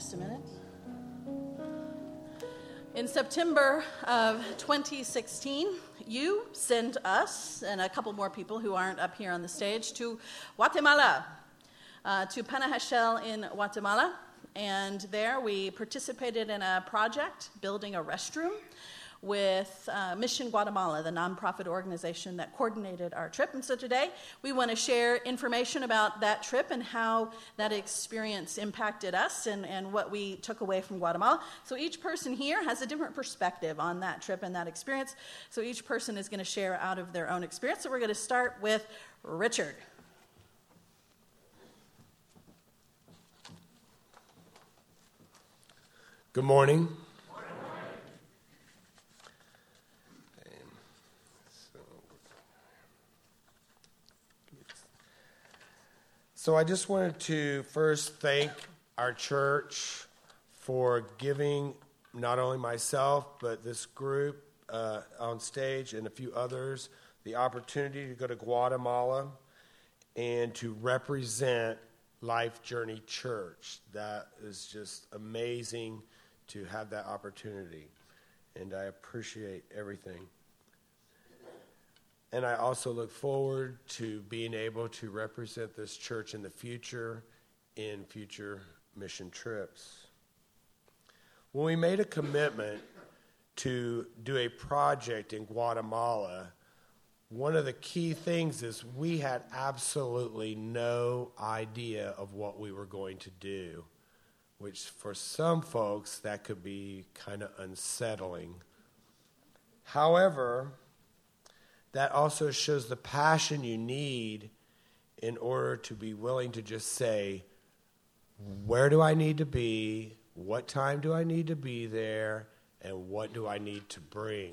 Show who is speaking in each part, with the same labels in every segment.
Speaker 1: Just a minute. In September of 2016, you sent us, and a couple more people who aren't up here on the stage, to Guatemala, to Panajachel in Guatemala. And there we participated in a project building a restroom with Mission Guatemala, the nonprofit organization that coordinated our trip. And so today we want to share information about that trip and how that experience impacted us and what we took away from Guatemala. So each person here has a different perspective on that trip and that experience. So each person is going to share out of their own experience. So we're going to start with Richard.
Speaker 2: Good morning. So I just wanted to first thank our church for giving not only myself, but this group on stage and a few others the opportunity to go to Guatemala and to represent Life Journey Church. That is just amazing to have that opportunity, and I appreciate everything. And I also look forward to being able to represent this church in the future in future mission trips. When we made a commitment to do a project in Guatemala, one of the key things is we had absolutely no idea of what we were going to do, which for some folks that could be kind of unsettling. However, that also shows the passion you need in order to be willing to just say, where do I need to be? What time do I need to be there? And what do I need to bring?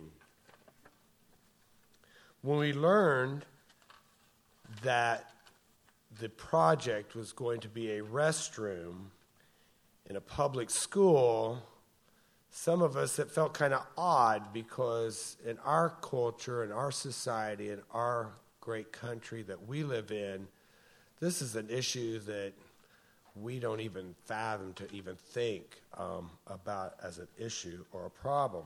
Speaker 2: When we learned that the project was going to be a restroom in a public school, some of us, it felt kind of odd because in our culture, in our society, in our great country that we live in, this is an issue that we don't even fathom to even think about as an issue or a problem.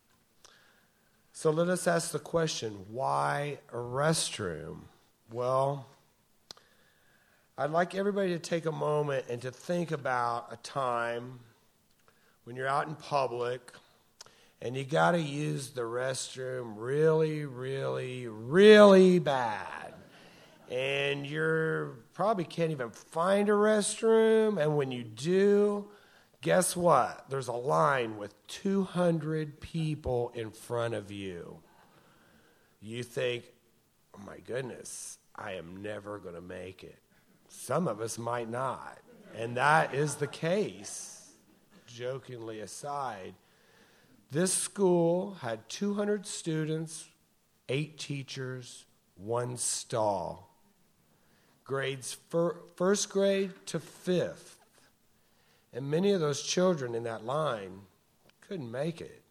Speaker 2: So let us ask the question, why a restroom? Well, I'd like everybody to take a moment and to think about a time when you're out in public and you got to use the restroom really, really, really bad. And you probably can't even find a restroom. And when you do, guess what? There's a line with 200 people in front of you. You think, oh my goodness, I am never going to make it. Some of us might not. And that is the case. Jokingly aside, this school had 200 students, 8 teachers, 1 stall. Grades first grade to 5th. And many of those children in that line couldn't make it.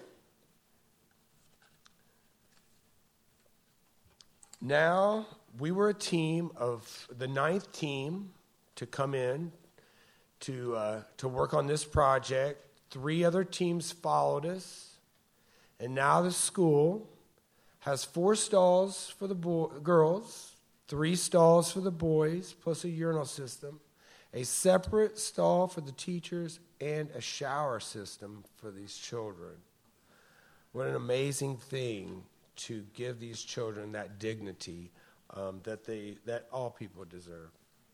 Speaker 2: Now, we were a team of the 9th team to come in to work on this project. 3 other teams followed us. And now the school has 4 stalls for the girls, 3 stalls for the boys, plus a urinal system, a separate stall for the teachers, and a shower system for these children. What an amazing thing to give these children that dignity that all people deserve.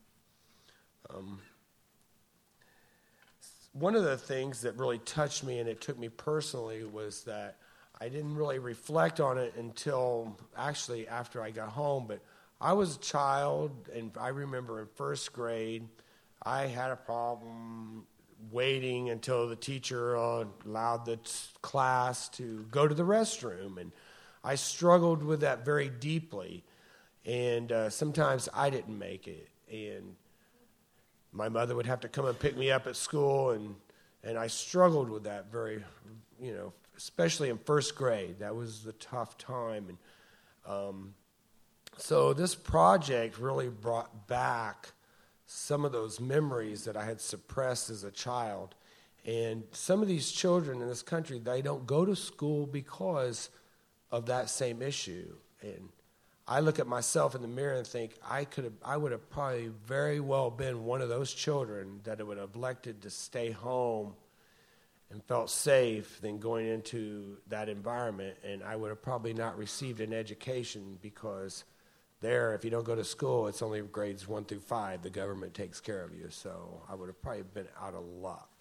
Speaker 2: One of the things that really touched me, and it took me personally, was that I didn't really reflect on it until actually after I got home, but I was a child, and I remember in first grade, I had a problem waiting until the teacher allowed the class to go to the restroom, and I struggled with that very deeply, and sometimes I didn't make it, and my mother would have to come and pick me up at school, and I struggled with that very, especially in first grade. That was the tough time. And so this project really brought back some of those memories that I had suppressed as a child. And some of these children in this country, they don't go to school because of that same issue. And I look at myself in the mirror and think I would have probably very well been one of those children that would have elected to stay home and felt safe than going into that environment. And I would have probably not received an education because there, if you don't go to school, it's only grades 1 through 5. The government takes care of you. So I would have probably been out of luck.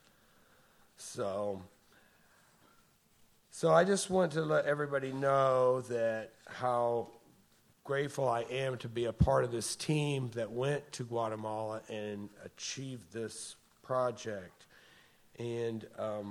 Speaker 2: So I just want to let everybody know that how grateful I am to be a part of this team that went to Guatemala and achieved this project. And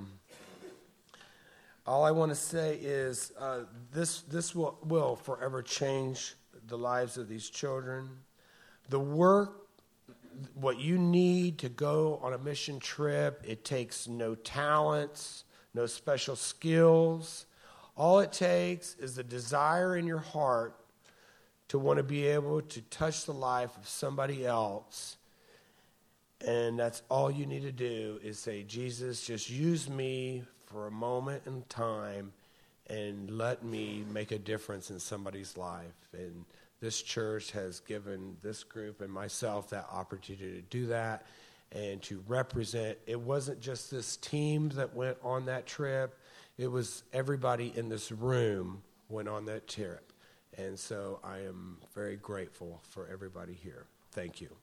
Speaker 2: all I want to say is this will forever change the lives of these children. The work, what you need to go on a mission trip, it takes no talents, no special skills. All it takes is the desire in your heart to want to be able to touch the life of somebody else. And that's all you need to do is say, Jesus, just use me for a moment in time and let me make a difference in somebody's life. And this church has given this group and myself that opportunity to do that and to represent. It wasn't just this team that went on that trip. It was everybody in this room went on that trip. And so I am very grateful for everybody here. Thank you.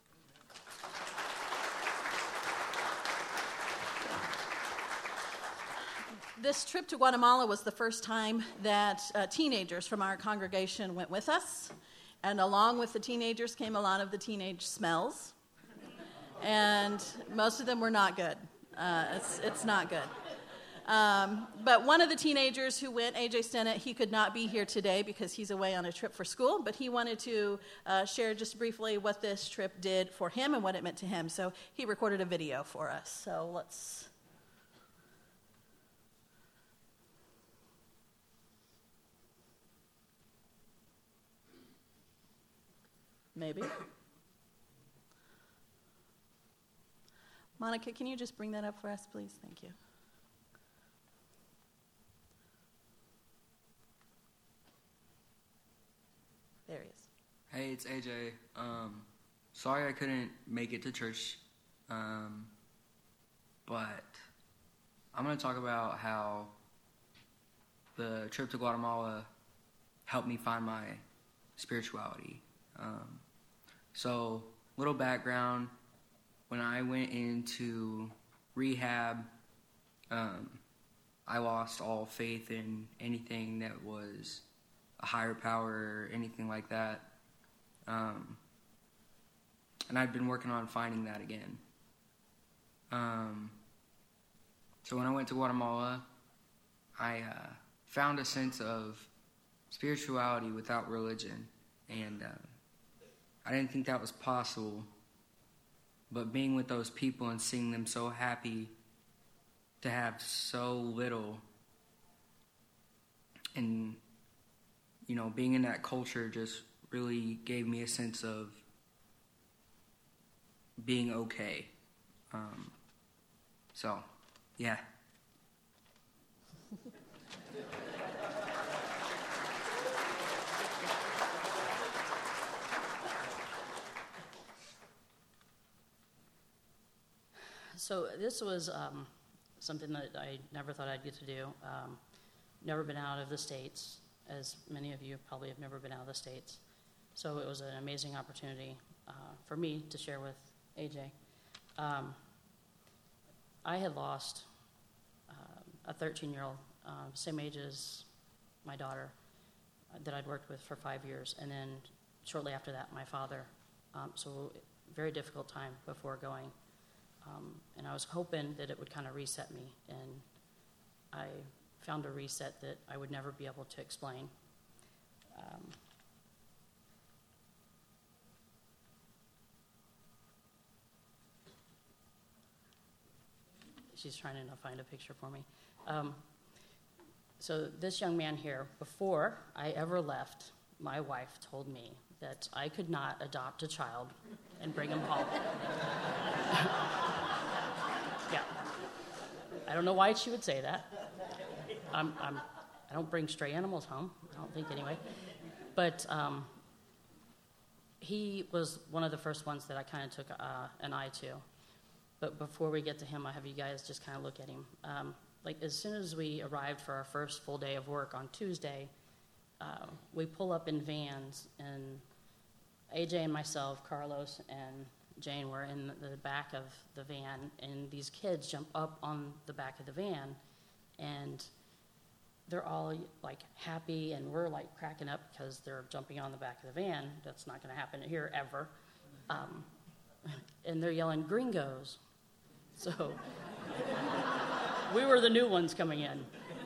Speaker 1: This trip to Guatemala was the first time that teenagers from our congregation went with us. And along with the teenagers came a lot of the teenage smells. And most of them were not good. It's not good. But one of the teenagers who went, AJ Stennett, he could not be here today because he's away on a trip for school, but he wanted to share just briefly what this trip did for him and what it meant to him. So he recorded a video for us. So let's... Maybe. Monica, can you just bring that up for us, please? Thank you. There he is.
Speaker 3: Hey, it's AJ. Sorry I couldn't make it to church, but I'm going to talk about how the trip to Guatemala helped me find my spirituality. So, little background, when I went into rehab, I lost all faith in anything that was a higher power or anything like that. And I've been working on finding that again. So when I went to Guatemala, I found a sense of spirituality without religion. And I didn't think that was possible. But being with those people and seeing them so happy to have so little, and, you know, being in that culture just really gave me a sense of being okay. So, yeah.
Speaker 4: So this was something that I never thought I'd get to do. Never been out of the States, as many of you probably have never been out of the States. So it was an amazing opportunity for me to share with AJ. I had lost a 13-year-old, same age as my daughter, that I'd worked with for 5 years. And then shortly after that, my father. So very difficult time before going. And I was hoping that it would kind of reset me, and I found a reset that I would never be able to explain. She's trying to find a picture for me. So this young man here, before I ever left, my wife told me that I could not adopt a child and bring him home. Yeah. I don't know why she would say that. I don't bring stray animals home. I don't think anyway. But he was one of the first ones that I kind of took an eye to. But before we get to him, I have you guys just kind of look at him. Like as soon as we arrived for our first full day of work on Tuesday, we pull up in vans, and AJ and myself, Carlos and Jane were in the back of the van, and these kids jump up on the back of the van, and they're all like happy, and we're like cracking up because they're jumping on the back of the van. That's not going to happen here ever. And they're yelling "Gringos," so we were the new ones coming in.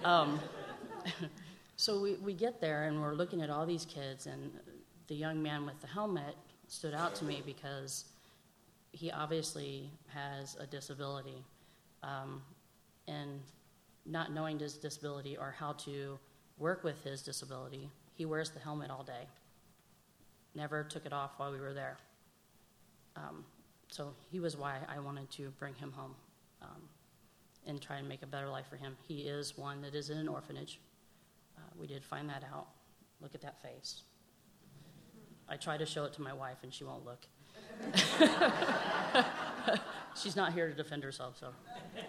Speaker 4: So we get there, and we're looking at all these kids, and the young man with the helmet stood out to me because he obviously has a disability. And not knowing his disability or how to work with his disability, he wears the helmet all day. Never took it off while we were there. So he was why I wanted to bring him home and try and make a better life for him. He is one that is in an orphanage. We did find that out. Look at that face. I try to show it to my wife, and she won't look. She's not here to defend herself, so.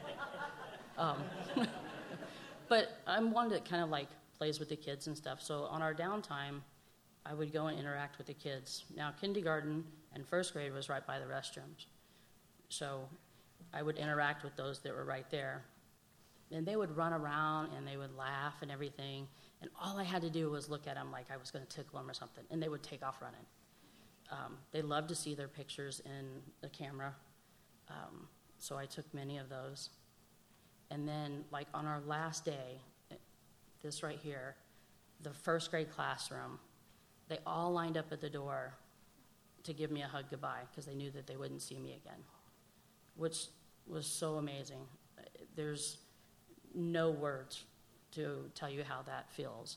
Speaker 4: But I'm one that kind of like plays with the kids and stuff. So on our downtime, I would go and interact with the kids. Now, kindergarten and first grade was right by the restrooms. So I would interact with those that were right there. And they would run around, and they would laugh and everything. And all I had to do was look at them like I was going to tickle them or something, and they would take off running. They loved to see their pictures in the camera, so I took many of those. And then, like on our last day, this right here, the first grade classroom, they all lined up at the door to give me a hug goodbye because they knew that they wouldn't see me again, which was so amazing. There's no words to tell you how that feels.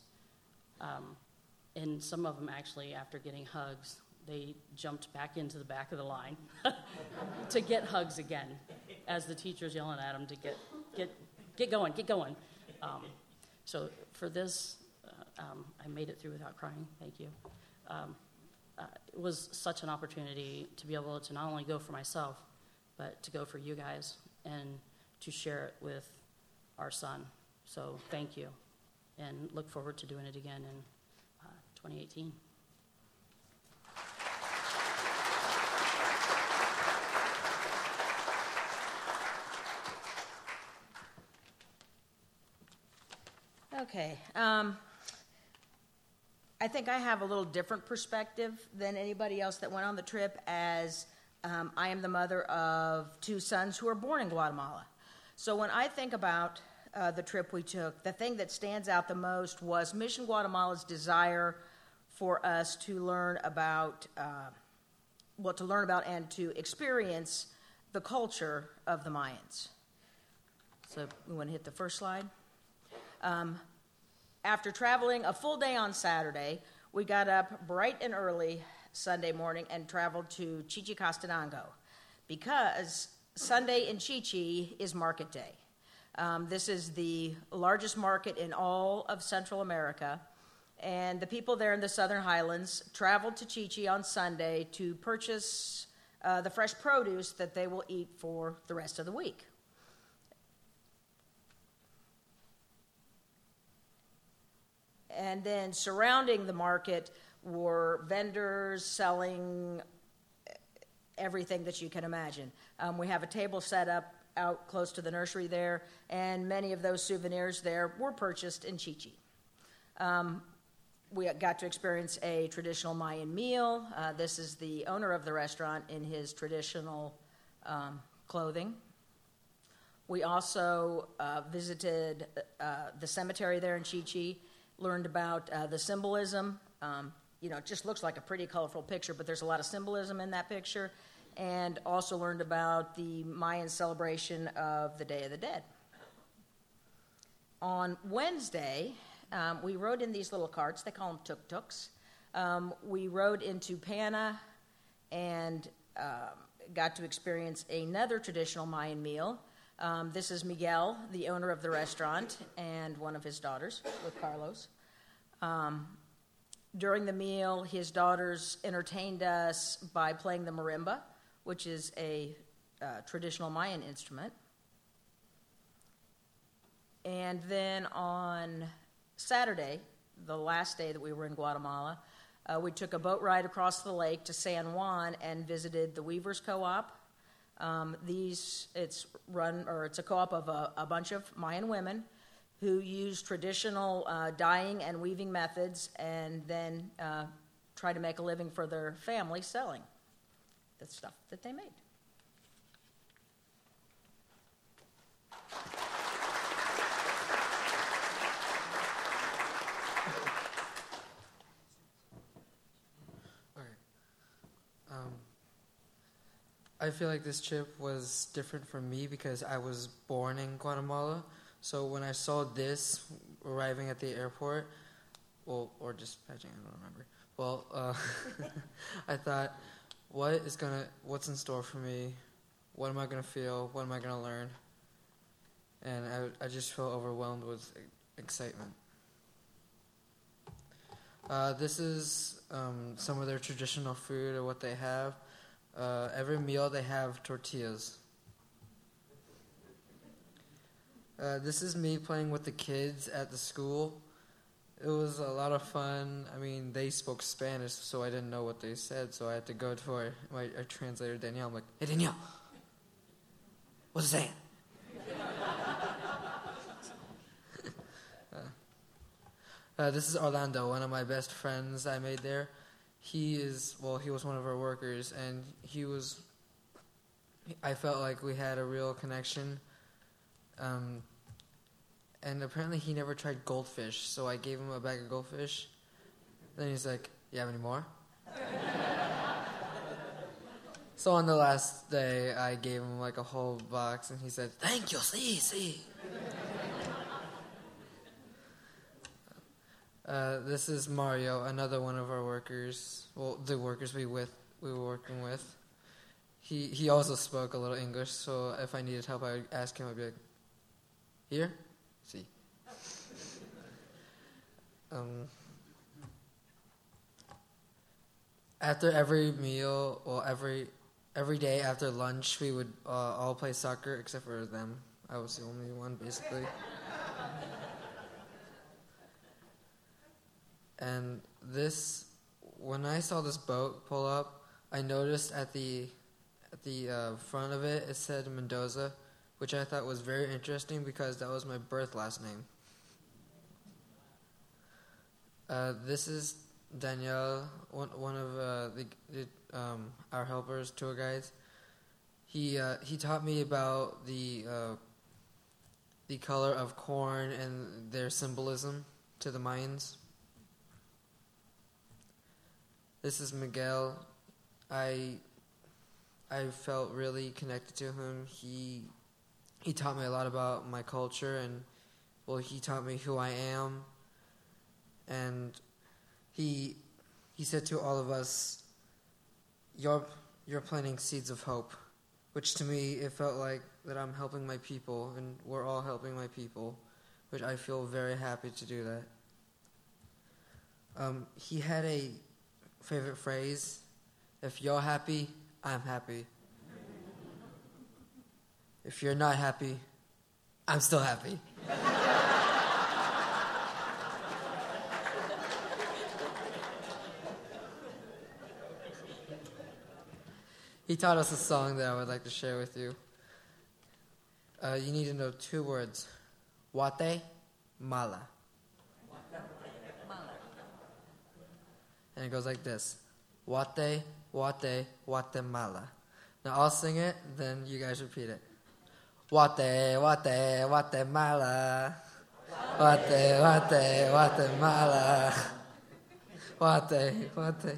Speaker 4: And some of them actually, after getting hugs, they jumped back into the back of the line to get hugs again as the teacher's yelling at them to get going. So for this, I made it through without crying. Thank you. It was such an opportunity to be able to not only go for myself, but to go for you guys and to share it with our son. So thank you, and look forward to doing it again in 2018.
Speaker 5: Okay. I think I have a little different perspective than anybody else that went on the trip, as I am the mother of 2 sons who were born in Guatemala. So when I think about the trip we took, the thing that stands out the most was Mission Guatemala's desire for us to learn about, and to experience the culture of the Mayans. So we want to hit the first slide. After traveling a full day on Saturday, we got up bright and early Sunday morning and traveled to Chichicastenango because Sunday in Chichi is market day. This is the largest market in all of Central America, and the people there in the Southern Highlands traveled to Chichi on Sunday to purchase the fresh produce that they will eat for the rest of the week. And then surrounding the market were vendors selling everything that you can imagine. We have a table set up out close to the nursery there, and many of those souvenirs there were purchased in Chichi. We got to experience a traditional Mayan meal. This is the owner of the restaurant in his traditional clothing. We also visited the cemetery there in Chichi, learned about the symbolism. It just looks like a pretty colorful picture, but there's a lot of symbolism in that picture. And also learned about the Mayan celebration of the Day of the Dead. On Wednesday, we rode in these little carts. They call them tuk-tuks. We rode into Pana and got to experience another traditional Mayan meal. This is Miguel, the owner of the restaurant, and one of his daughters with Carlos. During the meal, his daughters entertained us by playing the marimba, which is a traditional Mayan instrument. And then on Saturday, the last day that we were in Guatemala, we took a boat ride across the lake to San Juan and visited the Weavers Co-op. It's a co-op of a bunch of Mayan women who use traditional dyeing and weaving methods and then try to make a living for their family selling the stuff that they made.
Speaker 6: I feel like this trip was different for me because I was born in Guatemala. So when I saw this arriving at the airport, or dispatching, I don't remember. I thought, what's in store for me? What am I gonna feel? What am I gonna learn? And I just felt overwhelmed with excitement. This is some of their traditional food or what they have. Every meal they have tortillas. This is me playing with the kids at the school. It was a lot of fun. I mean, they spoke Spanish, so I didn't know what they said, so I had to go to our translator, Danielle. I'm like, hey, Danielle, what's it saying? This is Orlando, one of my best friends I made there. He was one of our workers, and I felt like we had a real connection. And apparently he never tried goldfish, so I gave him a bag of goldfish. Then he's like, you have any more? So on the last day, I gave him like a whole box, and he said, thank you, see. This is Mario, another one of our workers. Well, the workers we were working with. He also spoke a little English, so if I needed help, I would ask him. I'd be like, here? See. After every meal, every day after lunch, we would all play soccer, except for them. I was the only one, basically. And when I saw this boat pull up, I noticed at the front of it, it said Mendoza, which I thought was very interesting because that was my birth last name. This is Danielle, one of our helpers, tour guides. He taught me about the color of corn and their symbolism to the Mayans. This is Miguel. I felt really connected to him. He taught me a lot about my culture, and he taught me who I am. And he said to all of us, "You're planting seeds of hope," which to me it felt like that I'm helping my people, and we're all helping my people, which I feel very happy to do that. He had a favorite phrase: "If you're happy, I'm happy. If you're not happy, I'm still happy." He taught us a song that I would like to share with you. You need to know 2 words: Guatemala. And it goes like this: Guatemala. Now I'll sing it, then you guys repeat it. Guatemala. Guatemala. Guate.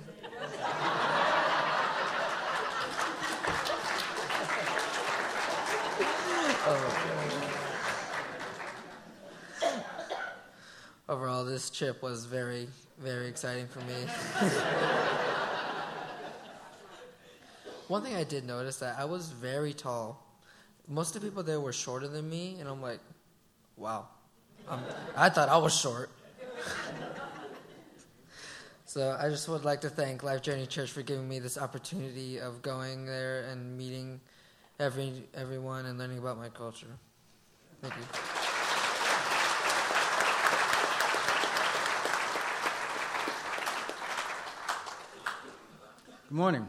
Speaker 6: Overall, this trip was very, very exciting for me. One thing I did notice that I was very tall. Most of the people there were shorter than me, and I'm like, wow. I thought I was short. So I just would like to thank Life Journey Church for giving me this opportunity of going there and meeting everyone and learning about my culture. Thank you.
Speaker 7: Good morning.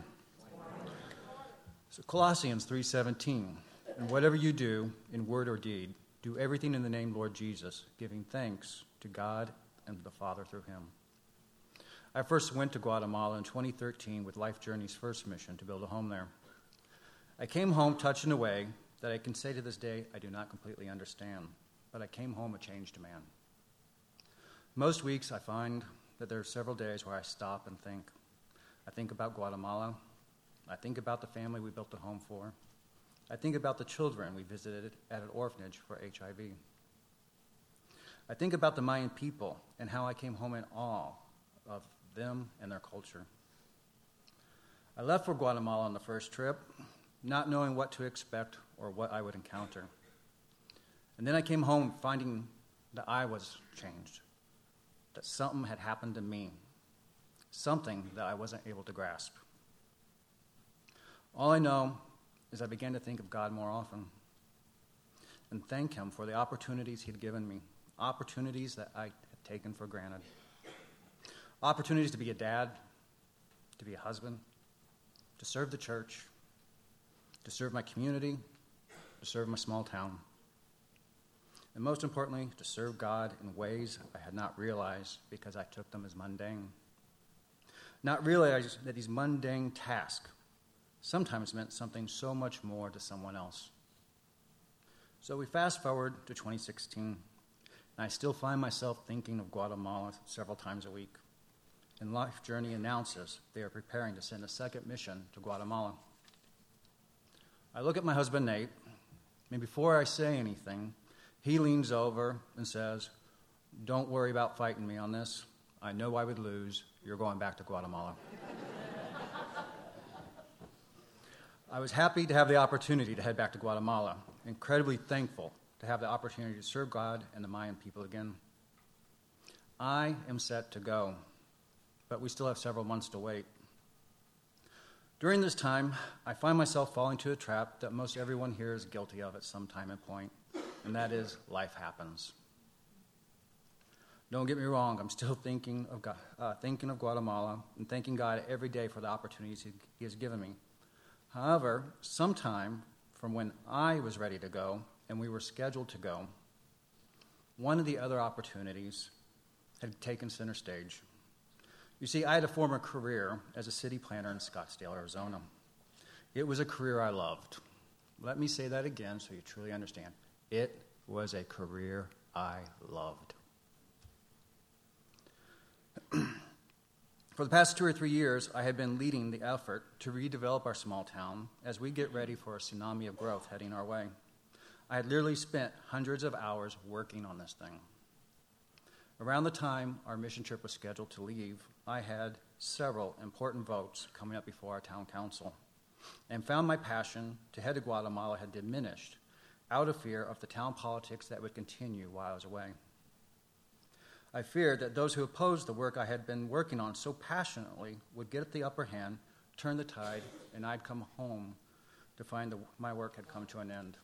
Speaker 7: So Colossians 3:17, and whatever you do in word or deed, do everything in the name Lord Jesus, giving thanks to God and the Father through him. I first went to Guatemala in 2013 with Life Journey's first mission to build a home there. I came home touched in a way that I can say to this day I do not completely understand, but I came home a changed man. Most weeks I find that there are several days where I stop and think. I think about Guatemala. I think about the family we built a home for. I think about the children we visited at an orphanage for HIV. I think about the Mayan people and how I came home in awe of them and their culture. I left for Guatemala on the first trip, not knowing what to expect or what I would encounter. And then I came home finding that I was changed, that something had happened to me, something that I wasn't able to grasp. All I know is I began to think of God more often and thank him for the opportunities he'd given me, opportunities that I had taken for granted. Opportunities to be a dad, to be a husband, to serve the church, to serve my community, to serve my small town, and most importantly, to serve God in ways I had not realized because I took them as mundane. Not realize that these mundane tasks sometimes meant something so much more to someone else. So we fast forward to 2016, and I still find myself thinking of Guatemala several times a week. And Life Journey announces they are preparing to send a second mission to Guatemala. I look at my husband, Nate, and before I say anything, he leans over and says, "Don't worry about fighting me on this. I know I would lose. You're going back to Guatemala." I was happy to have the opportunity to head back to Guatemala, incredibly thankful to have the opportunity to serve God and the Mayan people again. I am set to go, but we still have several months to wait. During this time, I find myself falling to a trap that most everyone here is guilty of at some time and point, and that is life happens. Don't get me wrong, I'm still thinking of Guatemala and thanking God every day for the opportunities he has given me. However, sometime from when I was ready to go and we were scheduled to go, one of the other opportunities had taken center stage. You see, I had a former career as a city planner in Scottsdale, Arizona. It was a career I loved. Let me say that again so you truly understand. It was a career I loved. For the past 2 or 3 years, I have been leading the effort to redevelop our small town as we get ready for a tsunami of growth heading our way. I had literally spent hundreds of hours working on this thing. Around the time our mission trip was scheduled to leave, I had several important votes coming up before our town council and found my passion to head to Guatemala had diminished out of fear of the town politics that would continue while I was away. I feared that those who opposed the work I had been working on so passionately would get the upper hand, turn the tide, and I'd come home to find my work had come to an end.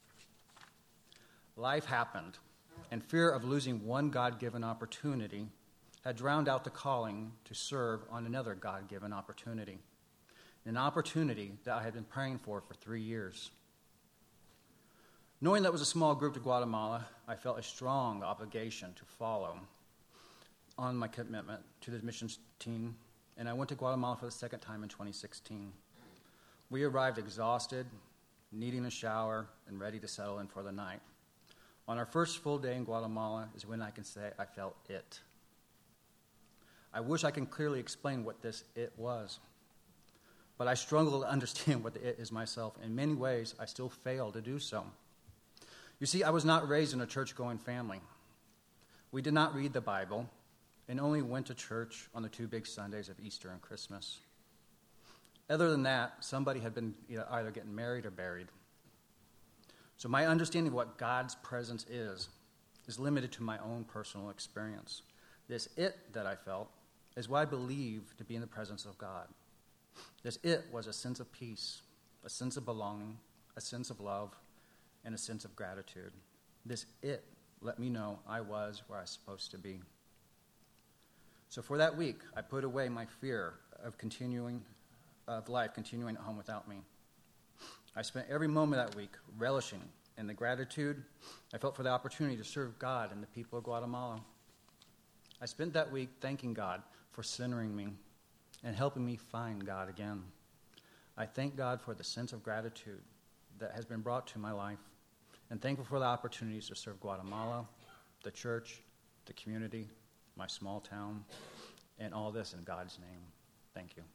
Speaker 7: Life happened, and fear of losing one God-given opportunity had drowned out the calling to serve on another God-given opportunity, an opportunity that I had been praying for 3 years. Knowing that it was a small group to Guatemala, I felt a strong obligation to follow on my commitment to the missions team, and I went to Guatemala for the second time in 2016. We arrived exhausted, needing a shower, and ready to settle in for the night. On our first full day in Guatemala is when I can say I felt it. I wish I can clearly explain what this it was, but I struggle to understand what the it is myself. In many ways, I still fail to do so. You see, I was not raised in a church-going family. We did not read the Bible and only went to church on the 2 big Sundays of Easter and Christmas. Other than that, somebody had been either getting married or buried. So my understanding of what God's presence is limited to my own personal experience. This it that I felt is what I believe to be in the presence of God. This it was a sense of peace, a sense of belonging, a sense of love, and a sense of gratitude. This it let me know I was where I was supposed to be. So for that week, I put away my fear of life continuing at home without me. I spent every moment that week relishing in the gratitude I felt for the opportunity to serve God and the people of Guatemala. I spent that week thanking God for centering me and helping me find God again. I thank God for the sense of gratitude that has been brought to my life, and thankful for the opportunities to serve Guatemala, the church, the community, my small town, and all this in God's name. Thank you.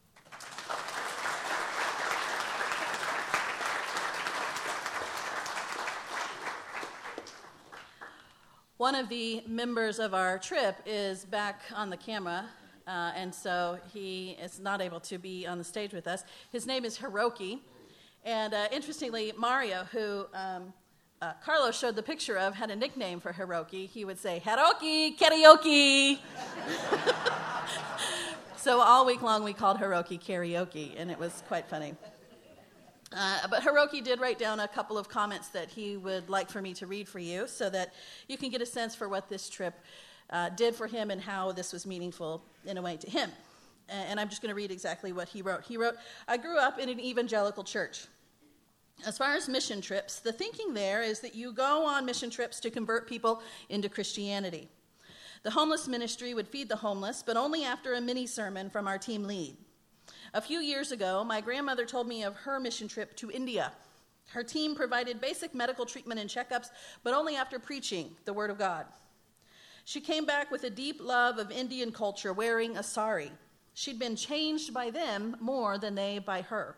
Speaker 1: One of the members of our trip is back on the camera, and so he is not able to be on the stage with us. His name is Hiroki, and interestingly, Mario, who Carlos showed the picture of, had a nickname for Hiroki. He would say, "Hiroki, karaoke." So all week long we called Hiroki karaoke, and it was quite funny. But Hiroki did write down a couple of comments that he would like for me to read for you so that you can get a sense for what this trip did for him and how this was meaningful in a way to him. And I'm just going to read exactly what he wrote. He wrote, "I grew up in an evangelical church. As far as mission trips, the thinking there is that you go on mission trips to convert people into Christianity. The homeless ministry would feed the homeless, but only after a mini sermon from our team lead. A few years ago, my grandmother told me of her mission trip to India. Her team provided basic medical treatment and checkups, but only after preaching the Word of God. She came back with a deep love of Indian culture, wearing a sari. She'd been changed by them more than they by her.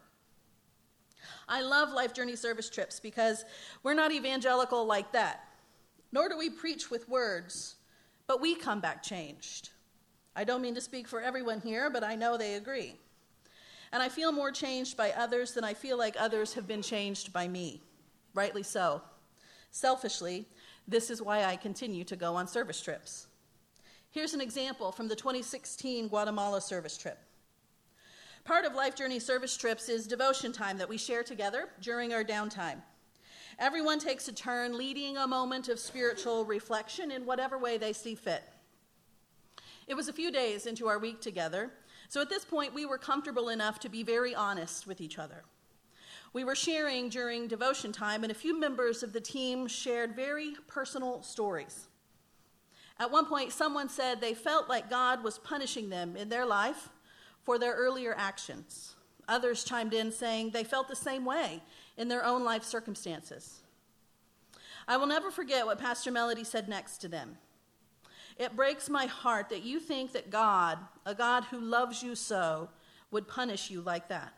Speaker 1: I love Life Journey service trips because we're not evangelical like that, nor do we preach with words, but we come back changed. I don't mean to speak for everyone here, but I know they agree. And I feel more changed by others than I feel like others have been changed by me. Rightly so. Selfishly, this is why I continue to go on service trips. Here's an example from the 2016 Guatemala service trip. Part of Life Journey service trips is devotion time that we share together during our downtime. Everyone takes a turn leading a moment of spiritual reflection in whatever way they see fit. It was a few days into our week together, so at this point we were comfortable enough to be very honest with each other. We were sharing during devotion time, and a few members of the team shared very personal stories. At one point, someone said they felt like God was punishing them in their life for their earlier actions. Others chimed in saying they felt the same way in their own life circumstances. I will never forget what Pastor Melody said next to them. It breaks my heart that you think that God, a God who loves you so, would punish you like that.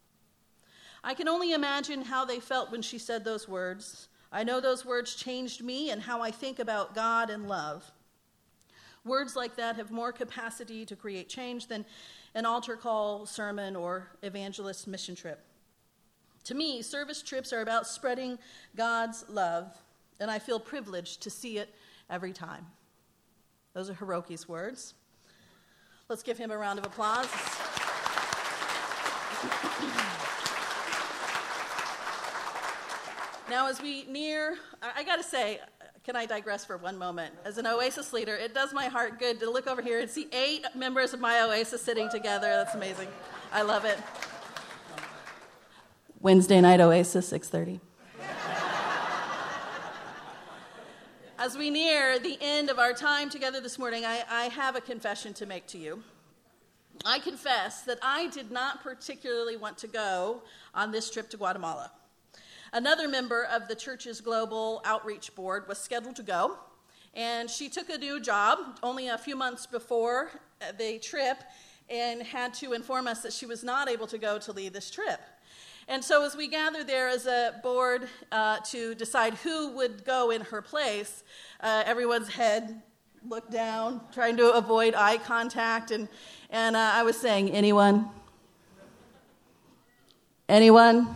Speaker 1: I can only imagine how they felt when she said those words. I know those words changed me and how I think about God and love. Words like that have more capacity to create change than an altar call, sermon, or evangelist mission trip. To me, service trips are about spreading God's love, and I feel privileged to see it every time." Those are Hiroki's words. Let's give him a round of applause. Now, as we near, I got to say, can I digress for one moment? As an Oasis leader, it does my heart good to look over here and see 8 members of my Oasis sitting together. That's amazing. I love it. Wednesday night Oasis, 6:30. As we near the end of our time together this morning, I have a confession to make to you. I confess that I did not particularly want to go on this trip to Guatemala. Another member of the church's global outreach board was scheduled to go, and she took a new job only a few months before the trip and had to inform us that she was not able to go to lead this trip. And so as we gathered there as a board to decide who would go in her place, everyone's head looked down, trying to avoid eye contact, and I was saying, anyone? Anyone?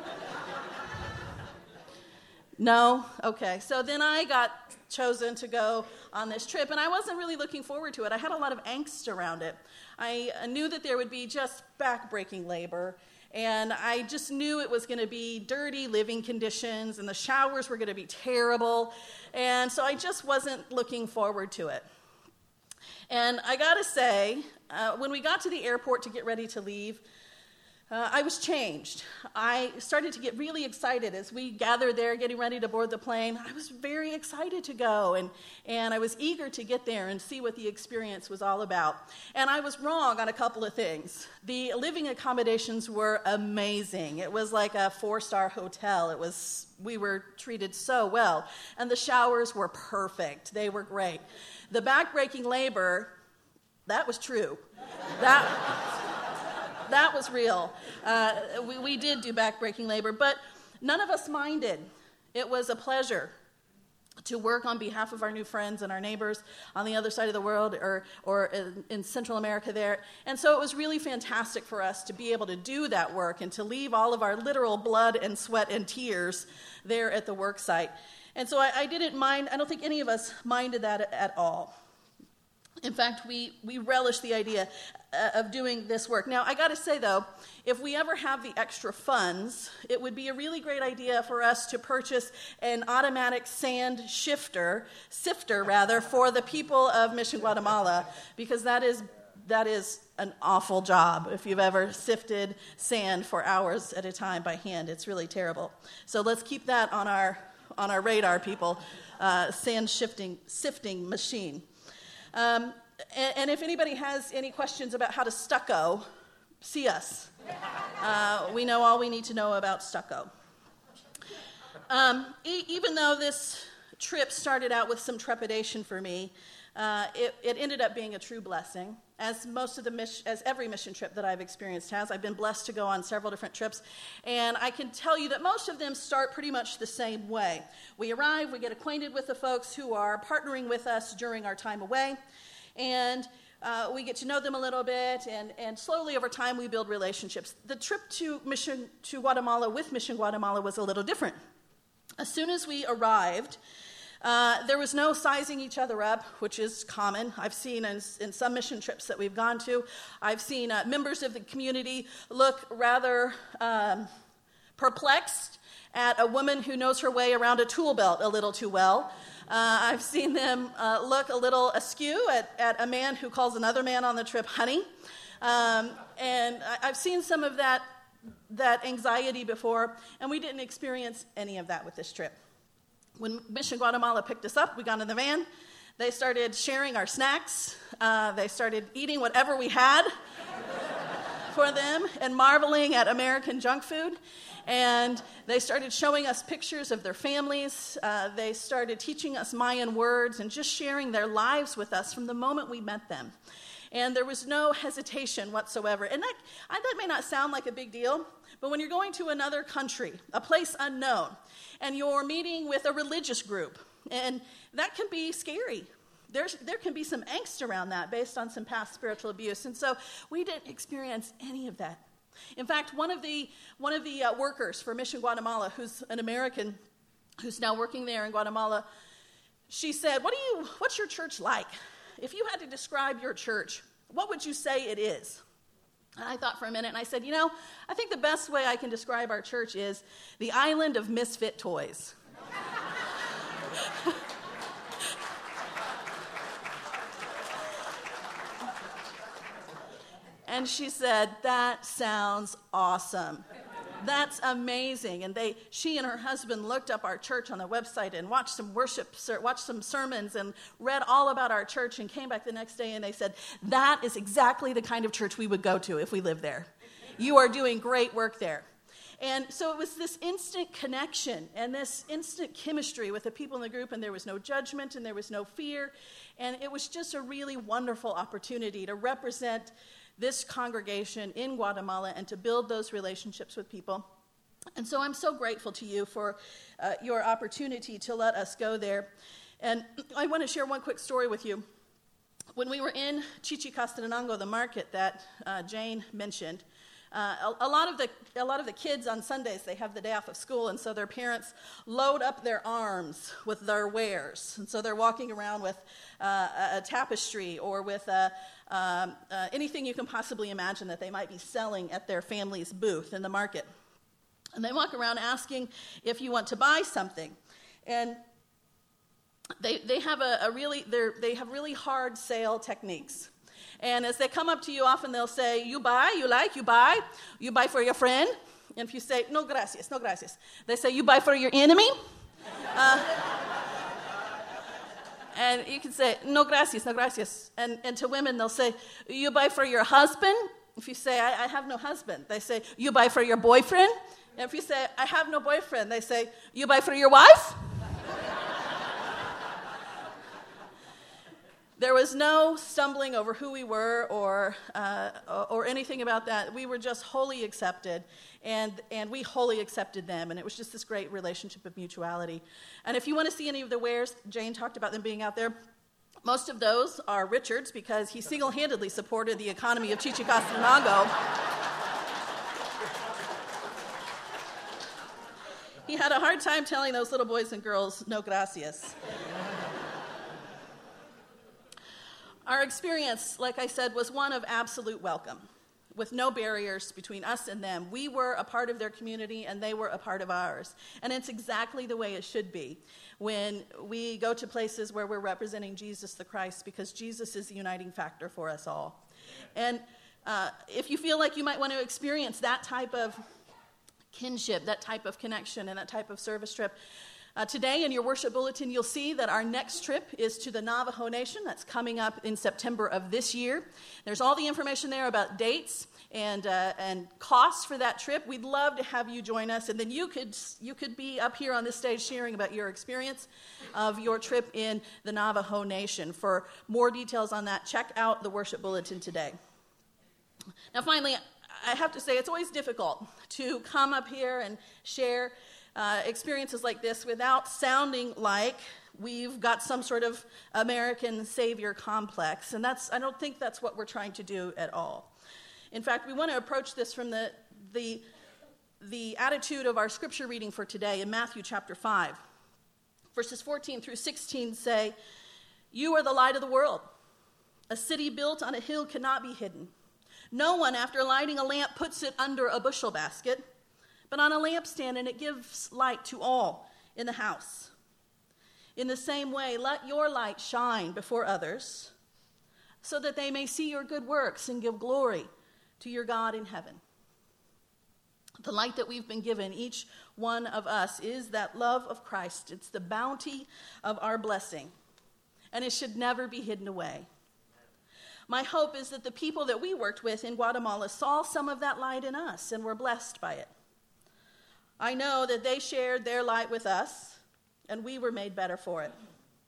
Speaker 1: No? Okay. So then I got chosen to go on this trip, and I wasn't really looking forward to it. I had a lot of angst around it. I knew that there would be just back-breaking labor, and I just knew it was going to be dirty living conditions, and the showers were going to be terrible, and so I just wasn't looking forward to it. And I got to say, when we got to the airport to get ready to leave, I was changed. I started to get really excited as we gathered there getting ready to board the plane. I was very excited to go, and I was eager to get there and see what the experience was all about. And I was wrong on a couple of things. The living accommodations were amazing. It was like a 4-star hotel. We were treated so well. And the showers were perfect. They were great. The back-breaking labor, that was true. That was real. We did do back-breaking labor, but none of us minded. It was a pleasure to work on behalf of our new friends and our neighbors on the other side of the world or in Central America there. And so it was really fantastic for us to be able to do that work and to leave all of our literal blood and sweat and tears there at the work site. And so I didn't mind. I don't think any of us minded that at all. In fact, we relish the idea of doing this work. Now, I got to say, though, if we ever have the extra funds, it would be a really great idea for us to purchase an automatic sand sifter, for the people of Mission Guatemala, because that is an awful job. If you've ever sifted sand for hours at a time by hand, it's really terrible. So let's keep that on our radar, people. Sand sifting machine. And if anybody has any questions about how to stucco, see us. We know all we need to know about stucco. Even though this trip started out with some trepidation for me, it ended up being a true blessing. As every mission trip that I've experienced has, I've been blessed to go on several different trips, and I can tell you that most of them start pretty much the same way. We arrive, we get acquainted with the folks who are partnering with us during our time away, and we get to know them a little bit, and slowly over time we build relationships. The trip to Guatemala with Mission Guatemala was a little different. As soon as we arrived, there was no sizing each other up, which is common. I've seen in some mission trips that we've gone to, I've seen members of the community look rather perplexed at a woman who knows her way around a tool belt a little too well. I've seen them look a little askew at a man who calls another man on the trip honey. And I've seen some of that anxiety before, and we didn't experience any of that with this trip. When Mission Guatemala picked us up, we got in the van. They started sharing our snacks. They started eating whatever we had for them and marveling at American junk food. And they started showing us pictures of their families. They started teaching us Mayan words and just sharing their lives with us from the moment we met them. And there was no hesitation whatsoever. And that may not sound like a big deal, but when you're going to another country, a place unknown, and you're meeting with a religious group, and that can be scary. There can be some angst around that based on some past spiritual abuse. And so we didn't experience any of that. In fact, one of the workers for Mission Guatemala, who's an American, who's now working there in Guatemala, she said, "What's your church like? If you had to describe your church, what would you say it is?" And I thought for a minute, and I said, I think the best way I can describe our church is the island of misfit toys. And she said, "That sounds awesome. That's amazing." And she and her husband looked up our church on the website and watched some watched some sermons and read all about our church and came back the next day and they said, "That is exactly the kind of church we would go to if we lived there. You are doing great work there." And so it was this instant connection and this instant chemistry with the people in the group, and there was no judgment and there was no fear. And it was just a really wonderful opportunity to represent this congregation in Guatemala and to build those relationships with people. And so I'm so grateful to you for your opportunity to let us go there. And I want to share one quick story with you. When we were in Chichicastenango, the market that Jane mentioned, A lot of the kids on Sundays, they have the day off of school, and so their parents load up their arms with their wares. And so they're walking around with a tapestry or with anything you can possibly imagine that they might be selling at their family's booth in the market. And they walk around asking if you want to buy something. And they have they have really hard sale techniques. And as they come up to you, often they'll say, you buy, you like, you buy for your friend. And if you say, no gracias, no gracias, they say, you buy for your enemy. And you can say, no gracias, no gracias. And to women, they'll say, you buy for your husband. If you say, I have no husband, they say, you buy for your boyfriend. And if you say, I have no boyfriend, they say, you buy for your wife. There was no stumbling over who we were or anything about that. We were just wholly accepted, and we wholly accepted them, and it was just this great relationship of mutuality. And if you want to see any of the wares, Jane talked about them being out there. Most of those are Richard's because he single-handedly supported the economy of Chichicastenango. He had a hard time telling those little boys and girls, no gracias. Our experience, like I said, was one of absolute welcome, with no barriers between us and them. We were a part of their community, and they were a part of ours. And it's exactly the way it should be when we go to places where we're representing Jesus the Christ, because Jesus is the uniting factor for us all. And if you feel like you might want to experience that type of kinship, that type of connection, and that type of service trip, today in your worship bulletin, you'll see that our next trip is to the Navajo Nation. That's coming up in September of this year. There's all the information there about dates and costs for that trip. We'd love to have you join us, and then you could be up here on this stage sharing about your experience of your trip in the Navajo Nation. For more details on that, check out the worship bulletin today. Now, finally, I have to say it's always difficult to come up here and share experiences like this without sounding like we've got some sort of American savior complex. And I don't think that's what we're trying to do at all. In fact, we want to approach this from the attitude of our scripture reading for today in Matthew chapter 5. Verses 14 through 16 say, "You are the light of the world. A city built on a hill cannot be hidden. No one, after lighting a lamp, puts it under a bushel basket, but on a lampstand, and it gives light to all in the house. In the same way, let your light shine before others, so that they may see your good works and give glory to your God in heaven." The light that we've been given, each one of us, is that love of Christ. It's the bounty of our blessing, and it should never be hidden away. My hope is that the people that we worked with in Guatemala saw some of that light in us and were blessed by it. I know that they shared their light with us, and we were made better for it.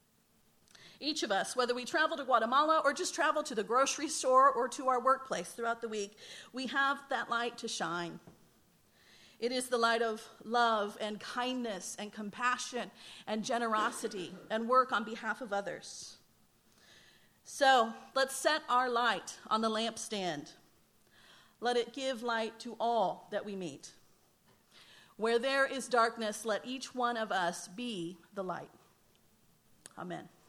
Speaker 1: Each of us, whether we travel to Guatemala or just travel to the grocery store or to our workplace throughout the week, we have that light to shine. It is the light of love and kindness and compassion and generosity and work on behalf of others. So let's set our light on the lampstand. Let it give light to all that we meet. Where there is darkness, let each one of us be the light. Amen.